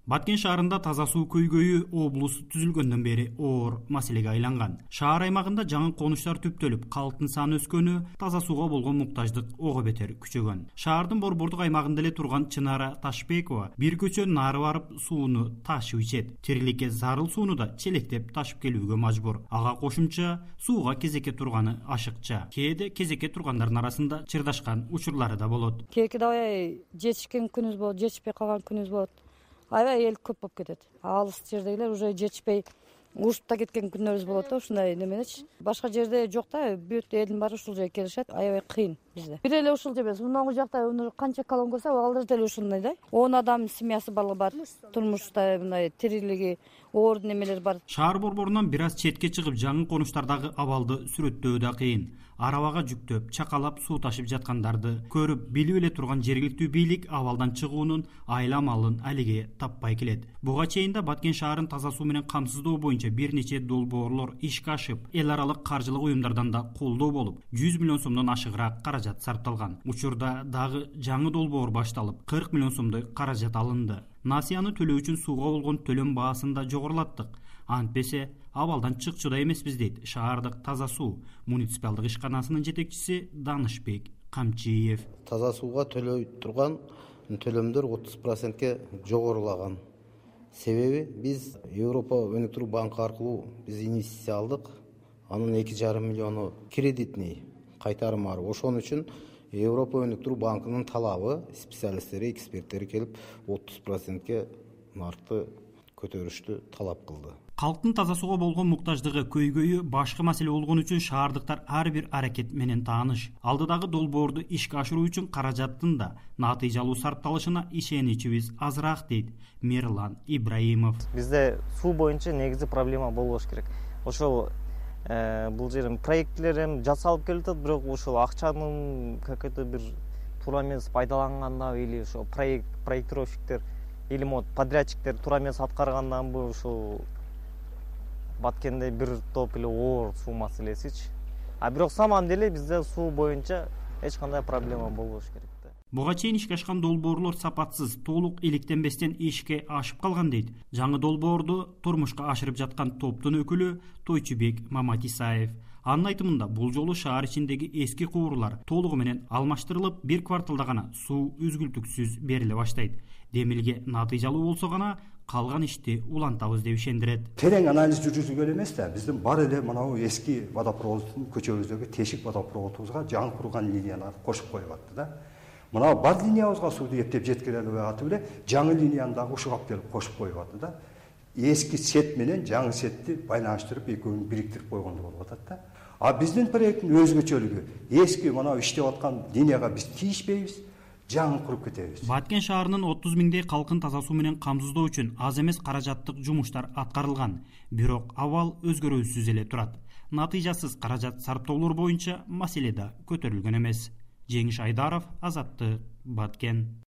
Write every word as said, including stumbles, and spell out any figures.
Баткен шаарында таза суу көйгөйү облус түзүлгөндөн бери оор маселеге айланган. Шаар аймагында жаңы конуштар түптөлүп, калктын саны өскөнү таза сууга болгон муктаждык ого бетер күчөгөн. Шаардын борбордук аймагында эле турган Чынара Ташбекова бир көчө нары барып сууну ташып ичет. Тириликке зарыл сууну да челектеп ташып келүүгө мажбур. Ага кошумча сууга кезекке турганы ашыкча. Кээде кезекке тургандардын арасында чырдашкан учурлары да болот. Кээде аябай жетишкен күнүбүз болот, жетишпей калган күнүбүз болот. Аябай эл көп болуп кетет. Алыс жердегилер уже жетишпей урушуп да кеткен күнүбүз болот да, ушундай неменечи. Башка жерде жок да, бүт элдин баары ушул жерге келишет. Аябай кыйын бизде. Бир эле ушул эмес. Мунгу жакта канча колон көрсө, алар деле ушундай да. он адам семьясы барлыгы бар. Турмушта мындай тирилиги оор немелер бар. Шаар борборунан бир аз четке чыгып, жаңы конуштардагы абалды сүрөттөө да кыйын. Арабага жүктөп, чакалап суу ташып жаткандарды көрүп, билип эле турган жергиликтүү бийлик абалдан чыгуунун айла-малын алиге таппай келет. Буга чейин да Баткен шаарын таза суу менен камсыздоо боюнча бир нече долбоорлор ишке ашып, эл аралык каржылык уюмдардан да колдоо болуп, жүз миллион сомдон ашыгыраак каражат сарпталган. Учурда дагы жаңы долбоор башталып, кырк миллион сомдой каражат алынды. Насыяны төлөө үчүн сууга болгон төлөм баасын да жогорулаттык. Антпесе абалдан чыкчуда эмеспиз дейт шаардык таза суу муниципалдык ишканасынын жетекчиси Данышбек Камчиев. Таза сууга төлөй турган төлөмдөр отуз процентке жогорулаган. Себеби биз Европа өнүктүрүү банкы аркылуу биз инвестиция алдык. Анын эки жарым миллиону кредитный кайтарым бар. Ошон үчүн Европа өнүктүрүү банкынын талабы специалисттери, эксперттери келип отуз процентке наркты көтөрүштү талап кылды. Калктын таза сууга болгон муктаждыгы көйгөйү башкы маселе болгон үчүн шаардыктар ар бир аракет менен тааныш. Алдыдагы долбоорду ишке ашыруу үчүн каражаттын да натыйжалуу сарпталышына ишеничибиз азыраак дейт Мирлан Ибраимов. Бизде суу боюнча негизи проблема болбош керек. Ошол бул жерим проектлерим жасалып келатат, бирок ошол акчанын какой-то бир туура эмес пайдаланганда или ошо проект проектировщиктер или мот подрядчиктер туура эмес аткарганданбы ушул Баткенде бир топ эле оор суу маселесичи. А бирок саман деле бизде суу боюнча эч кандай проблема болбош керек да. Буга чейин ишке ашкан долбоорлор сапатсыз, толук иликтенбестен ишке ашып калган дейт. Жаңы долбоорду турмушка ашырып жаткан топтун өкүлү Тойчубек Маматисаев. Анын айтымында бул жолу шаар ичиндеги эски куурлар толугу менен алмаштырылып, бир кварталда гана суу үзгүлтүксүз бериле баштайт. Демилге натыйжалуу болсо гана калган ишти улантабыз деп ишендирет. Терең анализ жүргүзүлгөн эмес да, биздин бар эле мынау эски водопроводдун көчөбүздөгү тешик водопроводубузга жаңы курган линияларды кошуп коюп атты да. Мына бар линиябызга сууду эптеп жеткире албай атып эле жаңы линияны дагы ушуга келип кошуп коюп атты да. Эски сет менен жаңы сетти байланыштырып экөөнү бириктирип койгондой болуп атат да. А биздин проекттин өзгөчөлүгү эски мына иштеп аткан линияга биз тийишпейбиз, жаңы куруп кетебиз. Баткен шаарынын отуз миңдей калкын таза суу менен камсыздоо үчүн аз эмес каражаттык жумуштар аткарылган, бирок абал өзгөрүүсүз эле турат. Натыйжасыз каражат сарптоолор боюнча маселе да көтөрүлгөн эмес. Жеңиш Айдаров, Азаттык, Баткен.